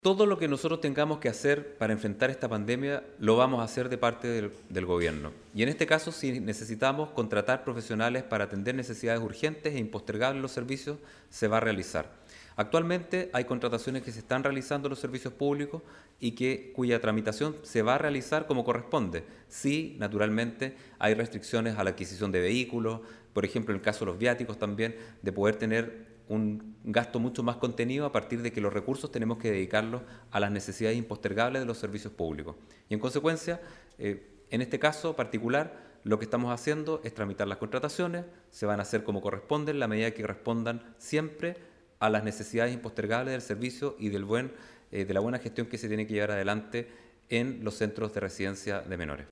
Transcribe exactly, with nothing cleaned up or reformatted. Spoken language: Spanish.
Todo lo que nosotros tengamos que hacer para enfrentar esta pandemia lo vamos a hacer de parte del, del gobierno. Y en este caso, si necesitamos contratar profesionales para atender necesidades urgentes e impostergables en los servicios, se va a realizar. Actualmente hay contrataciones que se están realizando en los servicios públicos y que, cuya tramitación se va a realizar como corresponde. Sí, naturalmente, hay restricciones a la adquisición de vehículos, por ejemplo, en el caso de los viáticos también, de poder tener un gasto mucho más contenido a partir de que los recursos tenemos que dedicarlos a las necesidades impostergables de los servicios públicos. Y en consecuencia, eh, en este caso particular, lo que estamos haciendo es tramitar las contrataciones, se van a hacer como corresponde en la medida que respondan siempre a las necesidades impostergables del servicio y del buen, eh, de la buena gestión que se tiene que llevar adelante en los centros de residencia de menores.